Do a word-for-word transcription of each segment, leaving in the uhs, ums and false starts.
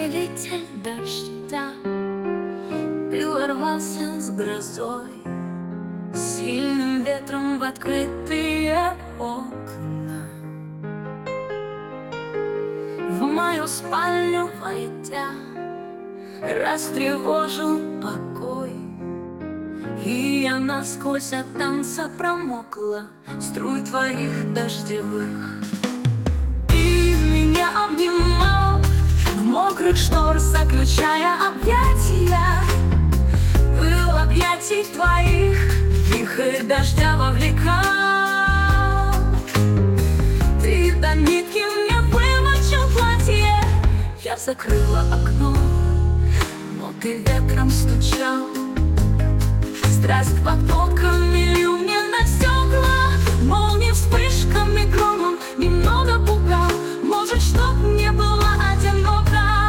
повелитель дождя, ты ворвался с грозой, сильным ветром в открытые окна. В мою спальню войдя, растревожил покой, и я насквозь от танца промокла струй твоих дождевых. Ты меня обнимал в мокрых штор, заключая объятия. Был объятий твоих, вихрь дождя вовлекал. Ты до нитки мне вымочил платье, я закрыла окно, но ты ветром стучал. Страсть потоками лил мне на стекла, молнии вспышками громом немного пугал. Может, чтоб не было одиноко.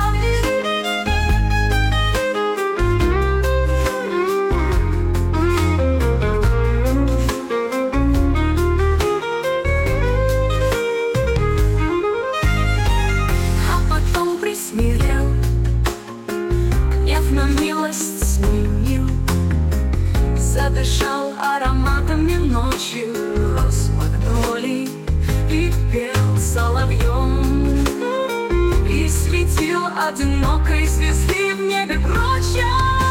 А потом присмирел, гнев на милость сменил, задышал ароматами ночью, рос магнолий и пел соловьем, и светил одинокой звезды в небе прочь.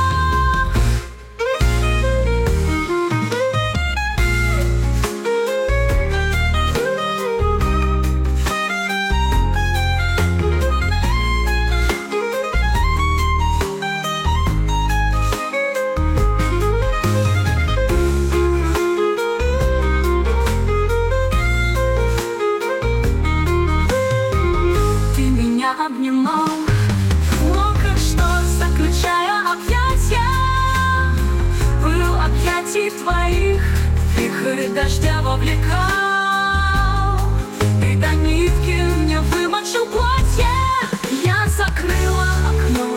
Обнимал в мокрых штор, заключая объятия. Был объятий твоих, вихрь дождя вовлекал. Ты до нитки мне вымочил платье, я закрыла окно,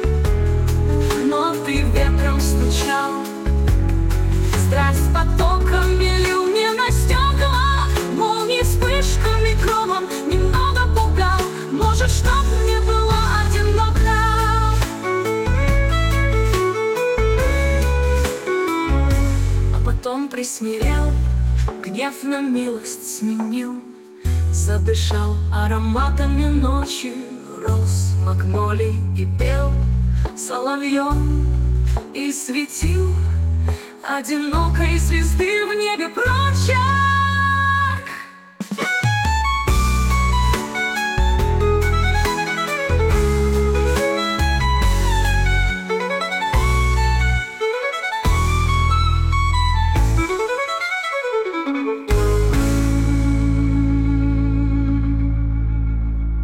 но ты ветром стучал. Страсть потоками лил мне на стекла, молнии вспышками громом немного пугал. Может, чтоб не было одиноко. А потом присмирел, гнев на милость сменил, задышал ароматами ночи, рос магнолий и пел соловьем, и светил одинокой звезды в небе прочь.